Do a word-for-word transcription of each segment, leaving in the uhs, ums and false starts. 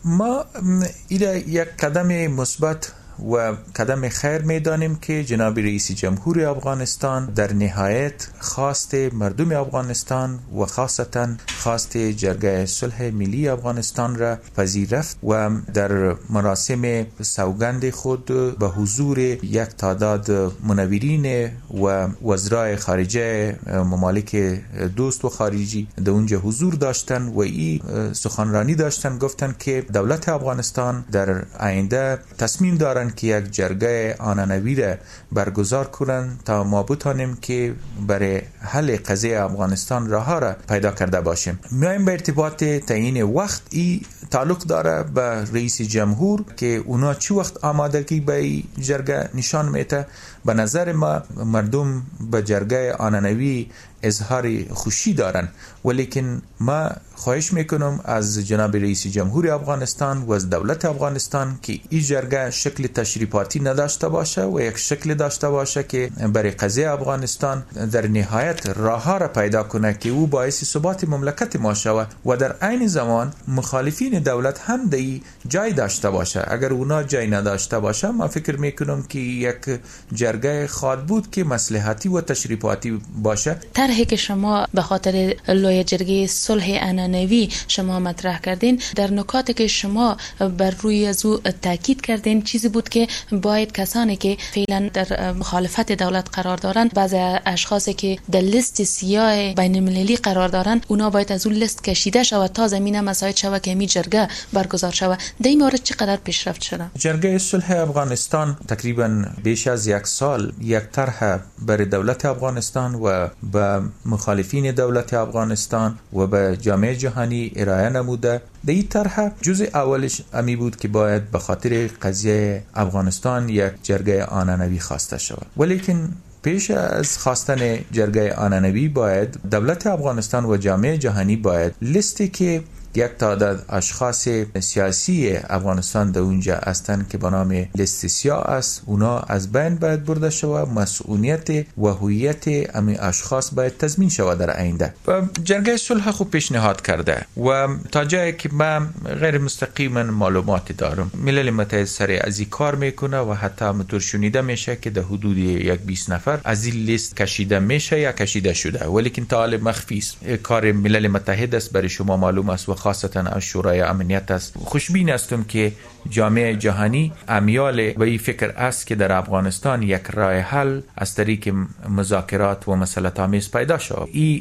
ما این یک قدم مثبت و قدم خیر میدانیم که جناب رئیس جمهور افغانستان در نهایت خواست مردم افغانستان و خاصتا خواست جرگه صلح ملی افغانستان را پذیرفت و در مراسم سوگند خود به حضور یک تعداد منورین و وزرای خارجه ممالک دوست و خارجی در اونجا حضور داشتن و این سخنرانی داشتن، گفتن که دولت افغانستان در آینده تصمیم دارن که یک جرگه آنانوی را برگزار کنند تا ما بتانیم که برای حل قضیه افغانستان راه را پیدا کرده باشیم. میایم به ارتباط تعیین وقت، این تعلق داره به رئیس جمهور که اونا چی وقت آمادگی به این جرگه نشان میده. به نظر ما مردم به جرگه آنانوی اظهار خوشی دارن، ولیکن ما خواهش میکنم از جناب رئیس جمهور افغانستان و از دولت افغانستان که این جرگه شکل تشریفاتی نداشته باشه و یک شکل داشته باشه که برای قضیه افغانستان در نهایت راه را پیدا کنه که او باعث ثبات مملکت ما شود و در عین زمان مخالفین دولت هم دی جای داشته باشه. اگر اونا جای نداشته باشه ما فکر میکنم که یک جرگه خواد بود که مصلحتی و تشریفاتی باشه. طرحی که شما به خاطر لایحه جرگه صلح آنانوی شما مطرح کردین، در نکاتی که شما بر روی از او تاکید کردین چیزی بود که باید کسانی که فعلا در مخالفت دولت قرار دارند، بعضی اشخاصی که در لیست سیاه بین المللی قرار دارند، اونا باید از اون لیست کشیده شود تا زمینه مساعد شود که می جرگه برگزار شود. در این مورد چقدر پیشرفت شده؟ جرگه صلح افغانستان تقریبا بیش از یک سال یک طرح برای دولت افغانستان و به مخالفین دولت افغانستان و به جامعه جهانی ارائه نموده. در این طرح جزء اولش امی بود که باید به خاطر قضیه افغانستان یک جرگه آنانوی خواسته شود، ولیکن پیش از خواستن جرگه آنانوی باید دولت افغانستان و جامعه جهانی باید لیستی که یک تعداد اشخاص سیاسی افغانستان در اونجا هستند که به نام لیست سیاه است، اونا از بین باید برده شود. مسئولیت و هویت امی اشخاص باید تضمین شود در آینده. و جرگه صلح خوب پیشنهاد کرده و تا جایی که من غیر مستقیما معلومات دارم ملل متحد سر از این کار میکنه و حتی مطور شنیده میشه که در حدود یک بیست نفر از این لیست کشیده میشه یا کشیده شده، ولیکن تا حال مخفی است. کار ملل متحد است، برای شما معلوم است و خاصتا از شورای امنیت است. خوشبین هستم که جامعه جهانی امیال به این فکر است که در افغانستان یک راه حل از طریق مذاکرات و مصالحت آمیز پیدا شود. این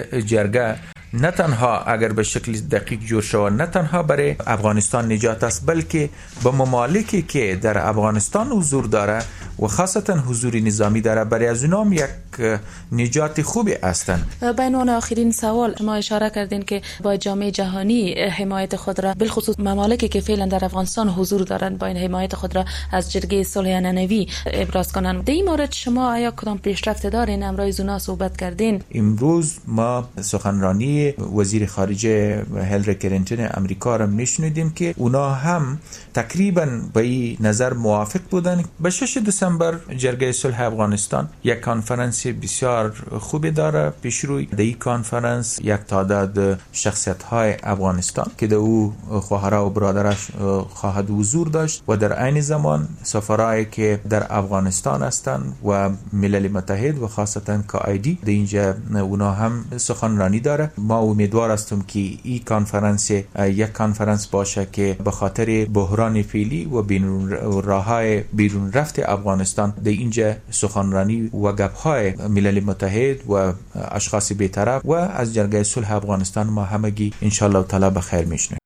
جرگه نه تنها اگر به شکل دقیق جور شود نه تنها برای افغانستان نجات است، بلکه به ممالکی که در افغانستان حضور داره و خاصتا حضور نظامی داره برای از اونام یک نجات خوبی هستند. به عنوان آخرین سوال، ما اشاره کردین که با جامعه جهانی حمایت خود را بالخصوص ممالکی که فعلا در افغانستان حضور دارند با این حمایت خود را از جرگه صلح آنانوی ابراز کنند. در این مورد شما آیا کدام پیشرفت دارین؟ امروز اونا صحبت کردین. امروز ما سخنرانی وزیر خارجه هیلاری کلینتون امریکا را میشنیدیم که اونا هم تقریبا به این نظر موافق بودن. به شش دسامبر جرگه صلح افغانستان یک کنفرانس بسیار خوبی داره پیش روی. در این کنفرانس یک تعداد شخصیت های افغانستان که در او خواهرها و برادرش خواهد حضور داشت و در عین زمان سفرایی که در افغانستان هستند و ملل متحد و خاصتا کائیدی در اینجا اونا هم سخنرانی داره. ما امیدوار هستم که این کنفرانس یک کنفرانس باشه که به خاطر بحران فعلی و بیرون راههای بیرون رفت افغانستان در اینجا سخنرانی و گپ‌های ملل متحد و اشخاص بی‌طرف و از جرگه صلح افغانستان ما همگی ان شاء الله تعالی به خیر میشنویم.